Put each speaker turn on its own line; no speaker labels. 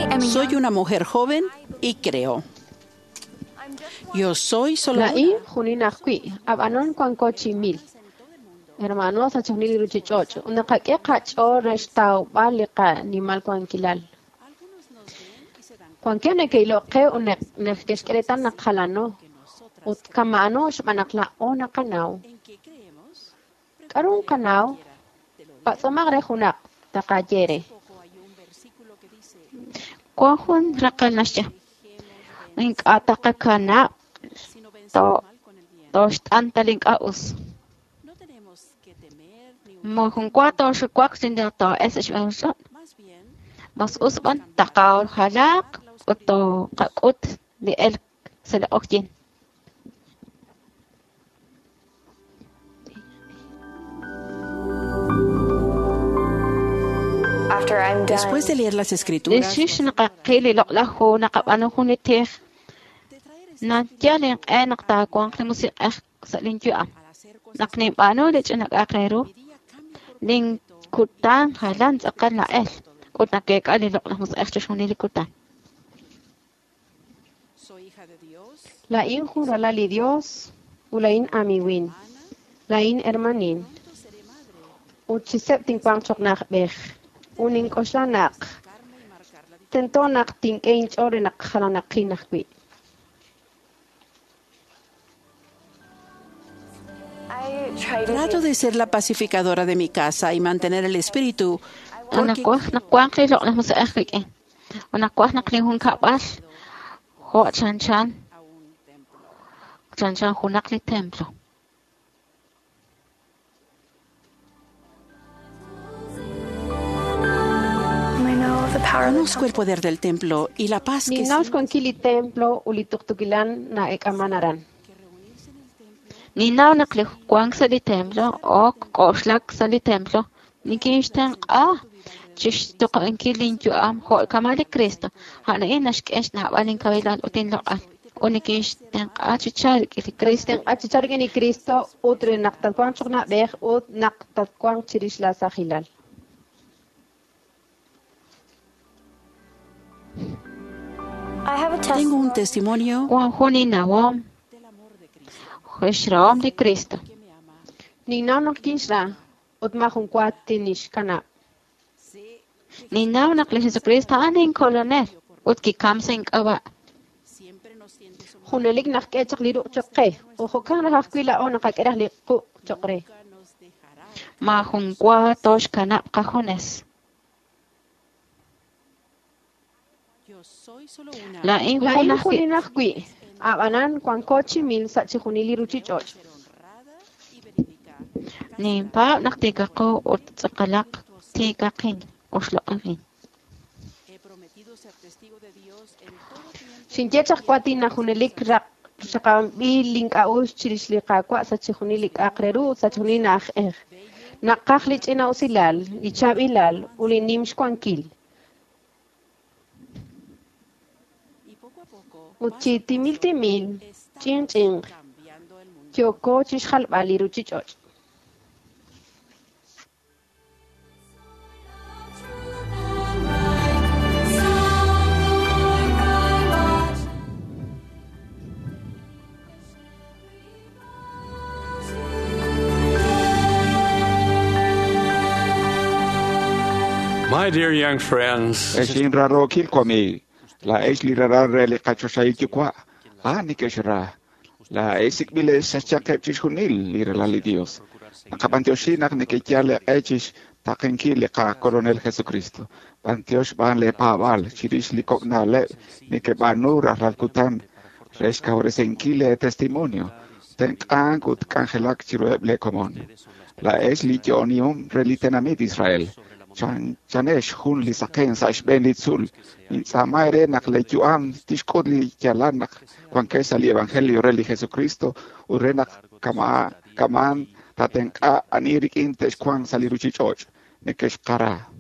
Soy una mujer joven y creo. Yo soy solo
Lain juninaqui abanon cuancochi mil. Hermanos a chonil ruchichocho. Una caque cacho restau balica ni mal cuanquilal. Cuanquione que lo que un nefkesqueletan nakalano. Ut kamano shmanakla ona kanao. Karun kanao. Patsomagre junak takayere.
Kuahun rakanasya. Link atakakana to stantalink aus. Mohun kuato shukwak sindato SHM. Mas usban takaw halak uto kakut li el sila okjin.
Después de leer las escrituras,
Deshish nakakili loklahu nakapano hunitih. Nantiyaling naktakwang klimusi sa linjuam. Naknipano lich nakakrero. Ling kutan halan sa kalael. Kut nakikali loklahu sa hunilikutan.
Lain juralali Dios. Ulain amiwin. Lain hermanin. Uchisep tingpang choknak bech. Uning kosanak. Tentonak ting ainch orenak halanakkinakwi.
trato de ser la pacificadora de mi casa y mantener el espíritu.
Nakuangkli lo na sa akik. Nakuah naklihun kapal. Ho chanchan. Chanchan hunakli templo.
Conozco el poder del templo y la paz que
Ninaus con kili templo ulituktukilan na ekamanaran.
Ninaw naklihkuang sa li templo o koslak sa li templo. Nikishtan chish to kilin ju ho kamali Kristo. Hana inashkesh na walin kawilan utin lokal. O nikishtan chichar kili Kristo.
Achichar ni Kristo utre naktatkwang chokna bech ut naktatkwang chirishla sa hilal.
tengo un testimonio
Juaninawom. Jueshram de Cristo.
Ninaw nakishra ut mahunkwati nishkana.
Ninaw nakli Jesucristo aning kolonel. Ut kikamsing awa.
Hunelik nakechak liru chokre. Uhukan nakakwila o nakakirah liku chokre.
Mahungwa tosh kanap kahones. Lain
Lain
hunaki.
huninakwi. Abanan kwangkochi mil sa chihunili ruchichoch.
Nimpa naktigako ut sakalak tigakin. Uslokawin.
Shinchechak kwati na hunelik rak shakambi link aus chirishliqa kwa sa chihunilik akreru sa chihunina akher. Nakaklich ina usilal, ichab ilal, ulinimsh kwankil. Uchi timil, ching, kyoko chishal bali ruchichoch.
My dear young friends,
Eshin raro kilkomi. La es lirara rele kachosai kikwa. Nikeshra. La esik bile sachakep chishunil lirala li Dios. Nakapantioshina nekekiale echish takenkile ka coronel Jesucristo. Pantiosh ban le paval chirish likokna le nikebanura ralkutan. Reska oresenkile testimonio. Tenkan gut kangelak chirueble komon. La es ligionium relitenamid Israel. Chanesh hun li saken sa ishbenitzul. In samaire nak le juam tishkod li jalanak kwankesa li evangelio reli Jesucristo urenak kaman tatenka anirik intes kwan saliruchichoch nekesh kara.